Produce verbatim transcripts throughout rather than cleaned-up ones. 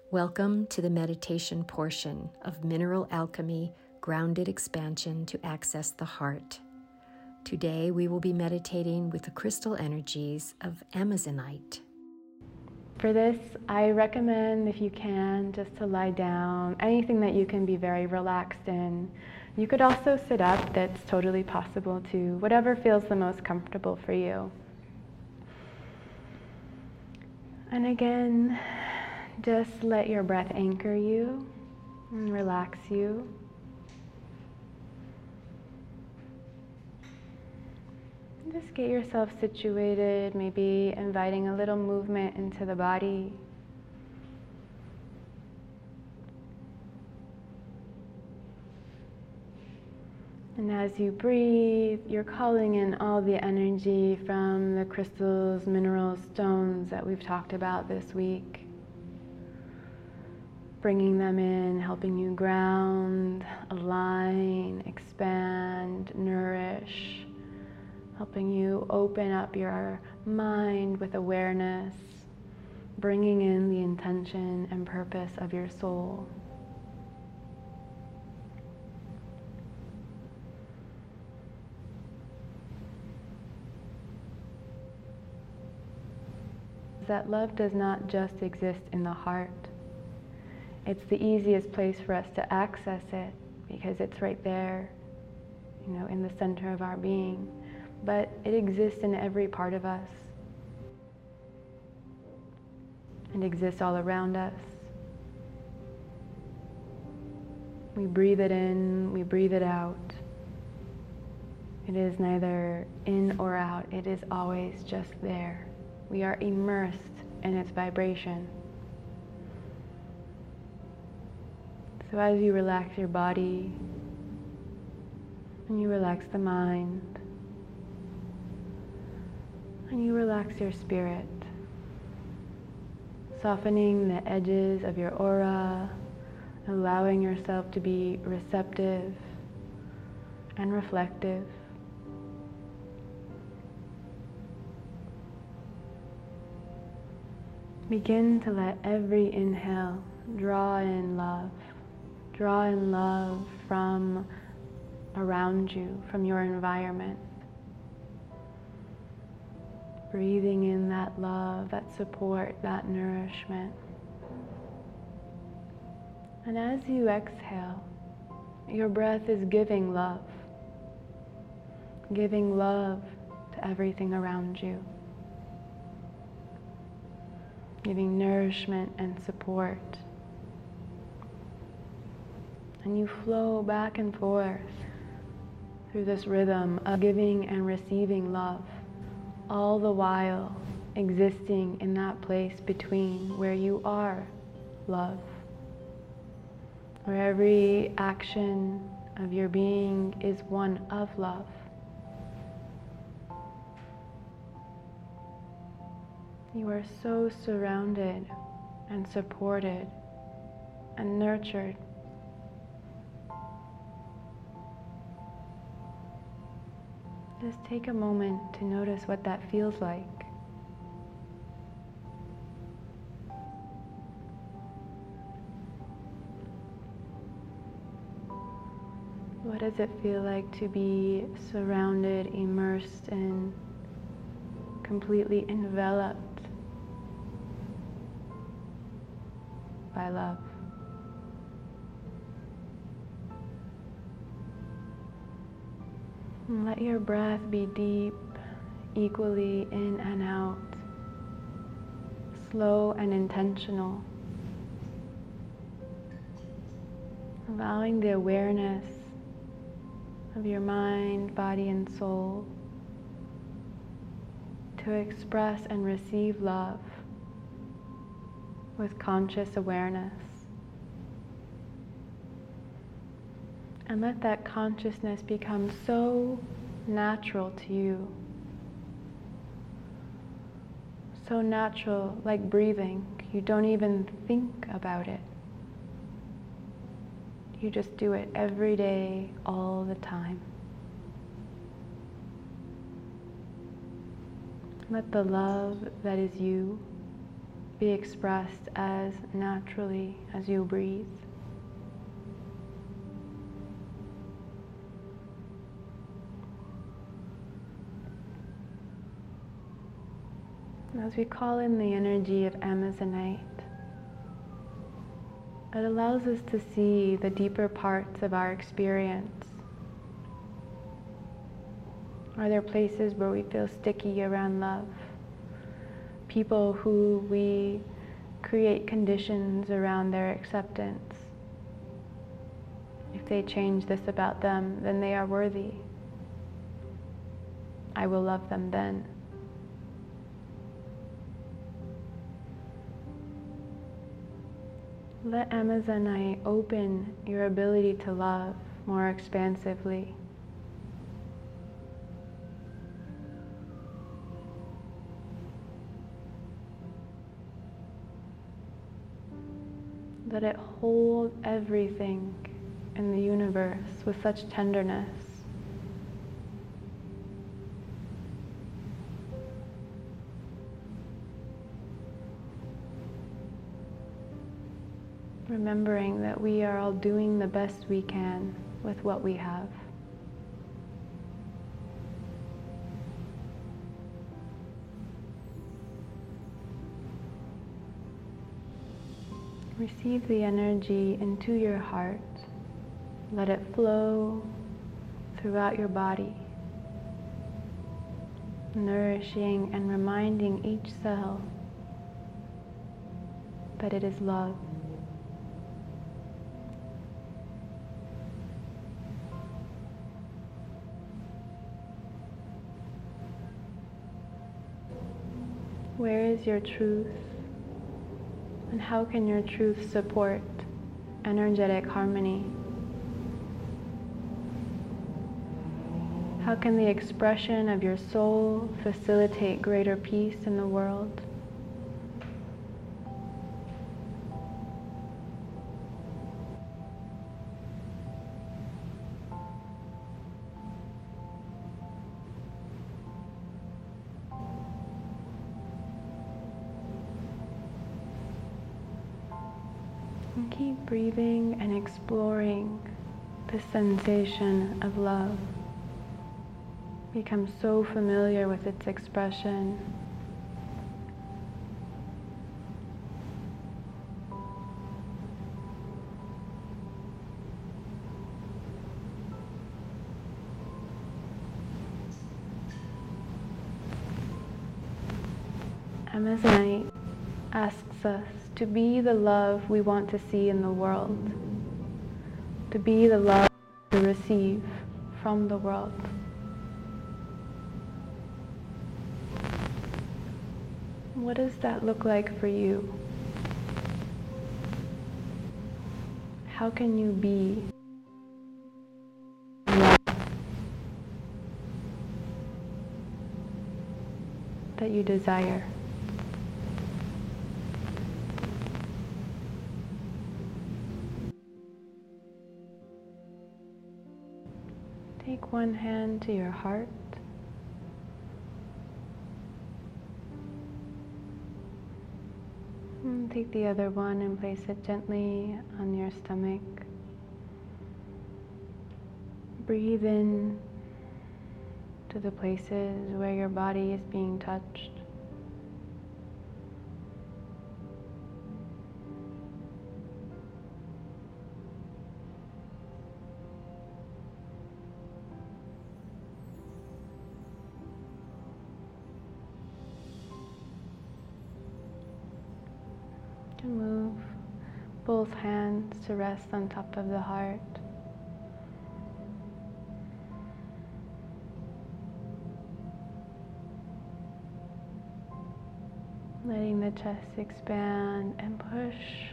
Welcome to the meditation portion of Mineral Alchemy Grounded Expansion to Access the Heart. Today we will be meditating with the crystal energies of Amazonite. For this, I recommend, if you can, just to lie down, anything that you can be very relaxed in. You could also sit up, that's totally possible too, whatever feels the most comfortable for you. And again, just let your breath anchor you and relax you. Just get yourself situated, maybe inviting a little movement into the body. And as you breathe, you're calling in all the energy from the crystals, minerals, stones that we've talked about this week. Bringing them in, helping you ground, align, expand, nourish. Helping you open up your mind with awareness, bringing in the intention and purpose of your soul. That love does not just exist in the heart. It's the easiest place for us to access it because it's right there, you know, in the center of our being. But it exists in every part of us. It exists all around us. We breathe it in, we breathe it out. It is neither in or out, it is always just there. We are immersed in its vibration. So as you relax your body, and you relax the mind, and you relax your spirit, softening the edges of your aura, allowing yourself to be receptive and reflective. Begin to let every inhale draw in love. Draw in love from around you, from your environment. Breathing in that love, that support, that nourishment. And as you exhale, your breath is giving love. Giving love to everything around you. Giving nourishment and support. And you flow back and forth through this rhythm of giving and receiving love, all the while existing in that place between where you are love, where every action of your being is one of love. You are so surrounded and supported and nurtured. Just take a moment to notice what that feels like. What does it feel like to be surrounded, immersed, and completely enveloped by love? And let your breath be deep, equally in and out, slow and intentional. Allowing the awareness of your mind, body, and soul to express and receive love with conscious awareness. And let that consciousness become so natural to you. So natural, like breathing. You don't even think about it. You just do it every day, all the time. Let the love that is you be expressed as naturally as you breathe. As we call in the energy of Amazonite, it allows us to see the deeper parts of our experience. Are there places where we feel sticky around love? People who we create conditions around their acceptance. If they change this about them, then they are worthy. I will love them then. Let Amazonite open your ability to love more expansively. Let it hold everything in the universe with such tenderness. Remembering that we are all doing the best we can with what we have. Receive the energy into your heart. Let it flow throughout your body, nourishing and reminding each cell that it is love. Where is your truth? And how can your truth support energetic harmony? How can the expression of your soul facilitate greater peace in the world? And keep breathing and exploring the sensation of love. Become so familiar with its expression. Amazonite asks us to be the love we want to see in the world, to be the love to receive from the world. What does that look like for you? How can you be love that you desire? Take one hand to your heart. And take the other one and place it gently on your stomach. Breathe in to the places where your body is being touched. Move both hands to rest on top of the heart. Letting the chest expand and push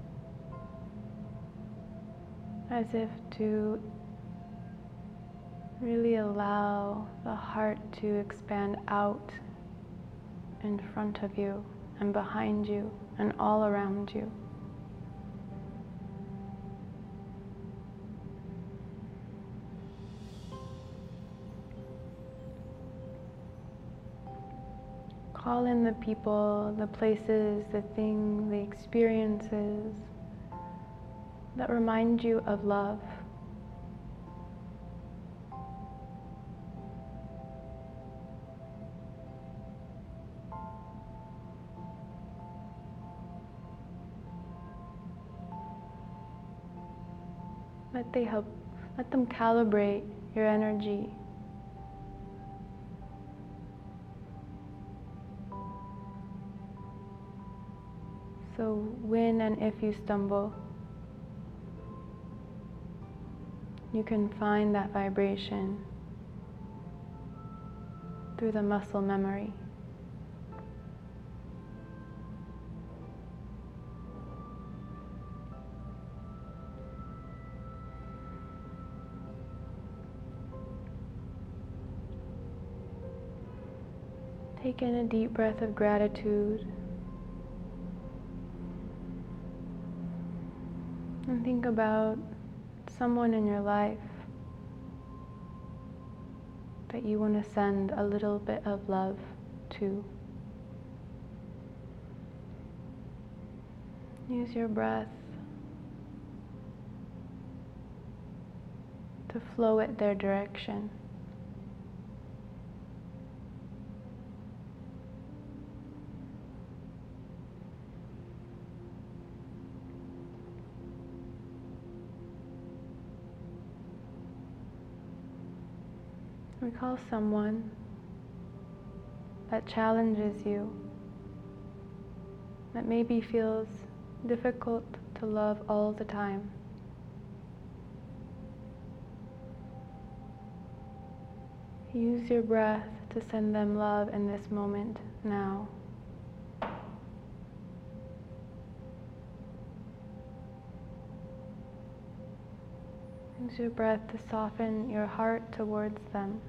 as if to really allow the heart to expand out in front of you and behind you and all around you. Call in the people, the places, the things, the experiences that remind you of love. Let they help, let them calibrate your energy. So when and if you stumble, you can find that vibration through the muscle memory. Take in a deep breath of gratitude and think about someone in your life that you want to send a little bit of love to. Use your breath to flow it their direction. Recall someone that challenges you, that maybe feels difficult to love all the time. Use your breath to send them love in this moment now. Use your breath to soften your heart towards them.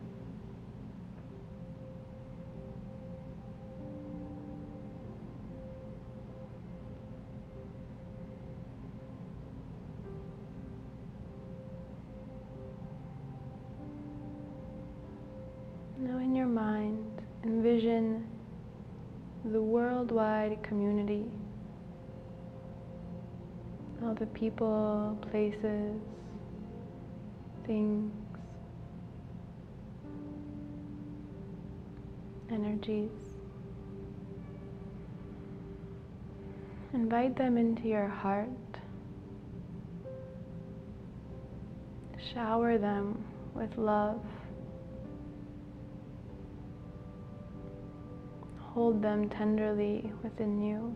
Now in your mind, envision the worldwide community, all the people, places, things, energies. Invite them into your heart. Shower them with love. Hold them tenderly within you.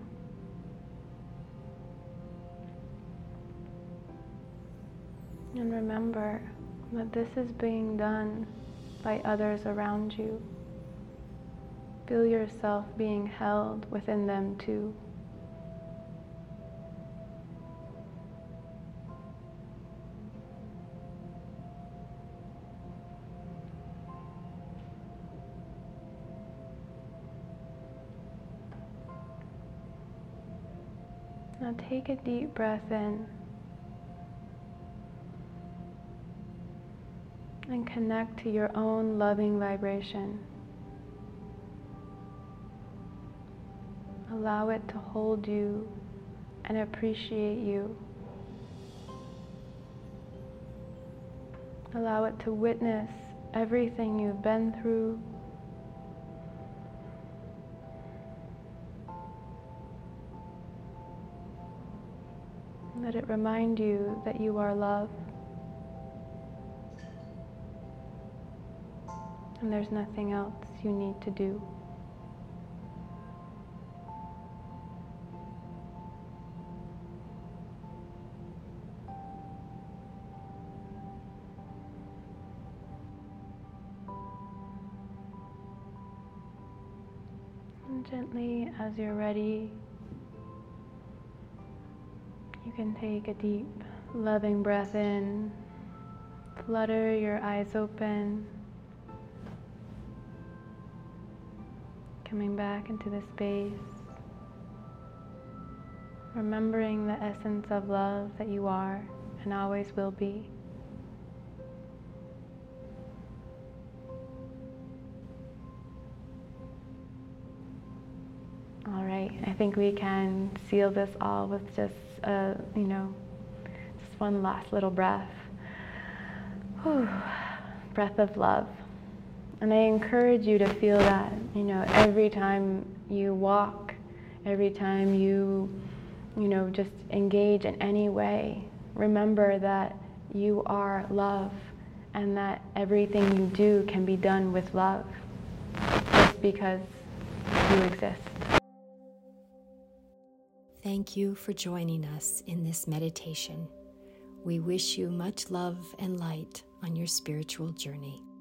And remember that this is being done by others around you. Feel yourself being held within them too. Now take a deep breath in and connect to your own loving vibration. Allow it to hold you and appreciate you. Allow it to witness everything you've been through. Let it remind you that you are love. And there's nothing else you need to do. And gently, as you're ready, you can take a deep, loving breath in, flutter your eyes open, coming back into the space, remembering the essence of love that you are and always will be. beauty. I think we can seal this all with just, uh, you know, just one last little breath. Whew. Breath of love. And I encourage you to feel that, you know, every time you walk, every time you, you know, just engage in any way, remember that you are love and that everything you do can be done with love just because you exist. Thank you for joining us in this meditation. We wish you much love and light on your spiritual journey.